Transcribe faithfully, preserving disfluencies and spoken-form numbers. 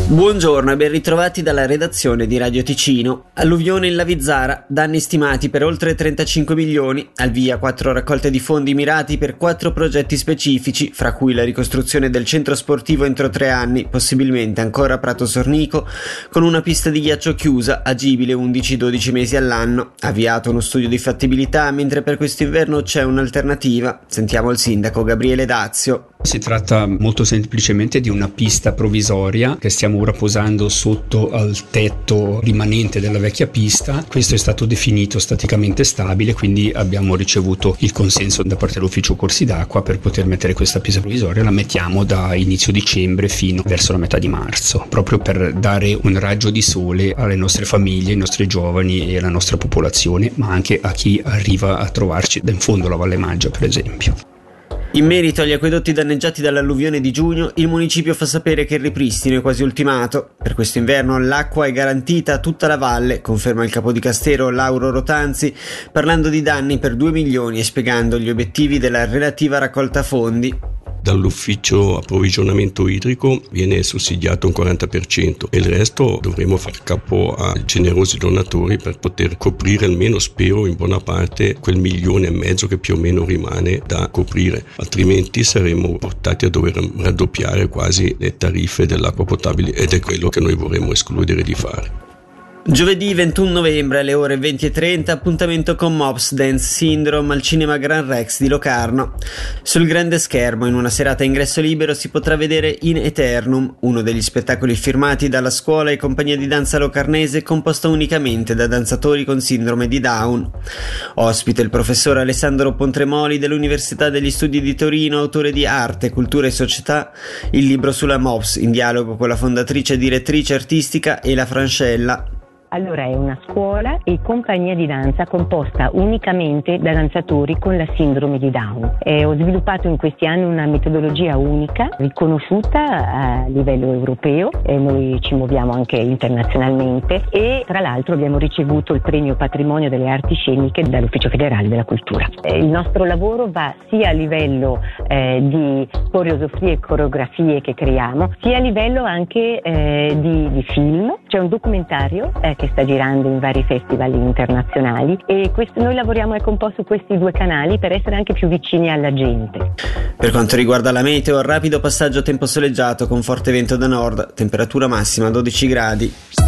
Buongiorno e ben ritrovati dalla redazione di Radio Ticino. Alluvione in Lavizzara, danni stimati per oltre trentacinque milioni, al via quattro raccolte di fondi mirati per quattro progetti specifici, fra cui la ricostruzione del centro sportivo entro tre anni, possibilmente ancora a Prato Sornico, con una pista di ghiaccio chiusa, agibile undici dodici mesi all'anno. Avviato uno studio di fattibilità, mentre per questo inverno c'è un'alternativa. Sentiamo il sindaco Gabriele Dazio. Si tratta molto semplicemente di una pista provvisoria che stiamo ora posando sotto al tetto rimanente della vecchia pista. Questo è stato definito staticamente stabile, quindi abbiamo ricevuto il consenso da parte dell'ufficio corsi d'acqua per poter mettere questa pista provvisoria. La mettiamo da inizio dicembre fino verso la metà di marzo, proprio per dare un raggio di sole alle nostre famiglie, ai nostri giovani e alla nostra popolazione, ma anche a chi arriva a trovarci da in fondo alla Valle Maggia, per esempio. In merito agli acquedotti danneggiati dall'alluvione di giugno, il municipio fa sapere che il ripristino è quasi ultimato. Per questo inverno l'acqua è garantita a tutta la valle, conferma il capodicastero Lauro Rotanzi, parlando di danni per due milioni e spiegando gli obiettivi della relativa raccolta fondi. Dall'ufficio approvvigionamento idrico viene sussidiato un quaranta per cento e il resto dovremo far capo a generosi donatori per poter coprire almeno, spero in buona parte, quel milione e mezzo che più o meno rimane da coprire, altrimenti saremo portati a dover raddoppiare quasi le tariffe dell'acqua potabile ed è quello che noi vorremmo escludere di fare. Giovedì ventuno novembre alle ore venti e trenta, appuntamento con Mobs Dance Syndrome al Cinema Gran Rex di Locarno. Sul grande schermo, in una serata a ingresso libero, si potrà vedere In Eternum, uno degli spettacoli firmati dalla scuola e compagnia di danza locarnese composta unicamente da danzatori con sindrome di Down. Ospite il professor Alessandro Pontremoli dell'Università degli Studi di Torino, autore di Arte, Cultura e Società, il libro sulla Mobs, in dialogo con la fondatrice e direttrice artistica Ela Francella. Allora è una scuola e compagnia di danza composta unicamente da danzatori con la sindrome di Down. E ho sviluppato in questi anni una metodologia unica, riconosciuta a livello europeo, e noi ci muoviamo anche internazionalmente e tra l'altro abbiamo ricevuto il premio Patrimonio delle Arti Sceniche dall'Ufficio Federale della Cultura. Eh, il nostro lavoro va sia a livello eh, di coreografie e coreografie che creiamo, sia a livello anche eh, di, di film. C'è un documentario eh, che sta girando in vari festival internazionali e questo, noi lavoriamo ecco un po' su questi due canali per essere anche più vicini alla gente. Per quanto riguarda la meteo, rapido passaggio a tempo soleggiato con forte vento da nord, temperatura massima dodici gradi.